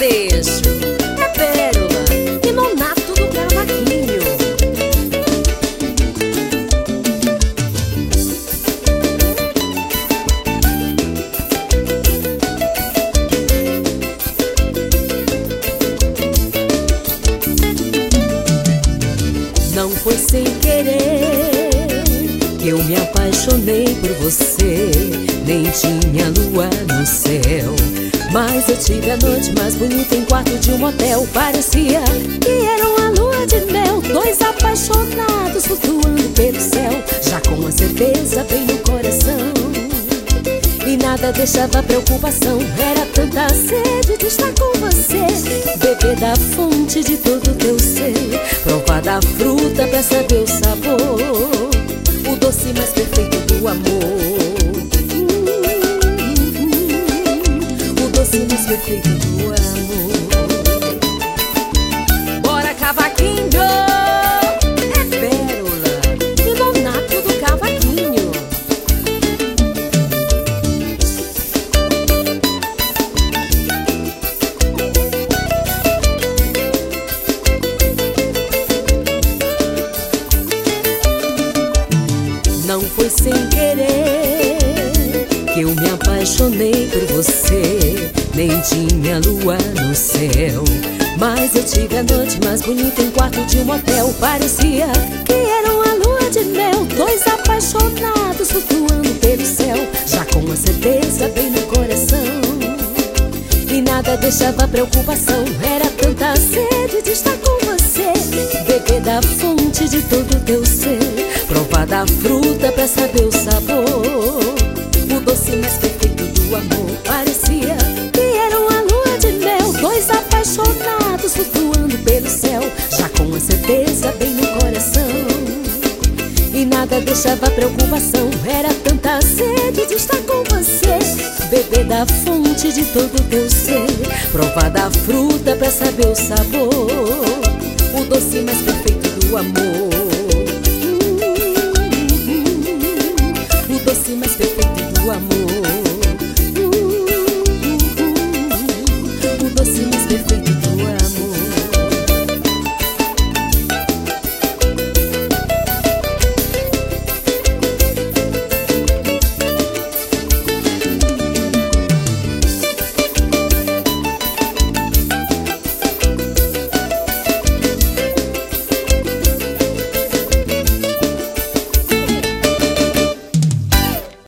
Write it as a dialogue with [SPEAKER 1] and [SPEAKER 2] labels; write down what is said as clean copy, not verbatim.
[SPEAKER 1] Aleixo, é pérola e nonato do cavaquinho. Não foi sem querer que eu me apaixonei por você. Nem tinha lua no céu, mas eu tive a noite mais bonita em quarto de um motel. Parecia que era uma lua de mel, dois apaixonados flutuando pelo céu, já com a certeza bem no coração. E nada deixava preocupação, era tanta sede de estar com você. Beber da fonte de todo o teu ser, provar da fruta pra saber o sabor, o doce mais perfeito do amor. O doce mais perfeito do amor. Bora, cavaquinho! É pérola e nonato do cavaquinho. Não foi sem querer que eu me apaixonei por você. Nem tinha lua no céu, mas eu tive a noite mais bonita em quarto de um motel. Parecia que era uma lua de mel, dois apaixonados flutuando pelo céu, já com a certeza bem no coração. E nada deixava preocupação, era tanta sede de estar com você. Beber da fonte de todo o teu ser, provar da fruta pra saber o sabor, o doce mais perfeito do amor. Parecia que era uma lua de mel, dois apaixonados flutuando pelo céu, já com a certeza bem no coração. E nada deixava preocupação, era tanta sede de estar com você. Beber da fonte de todo o teu ser, provar da fruta pra saber o sabor, o doce mais perfeito do amor. O doce mais perfeito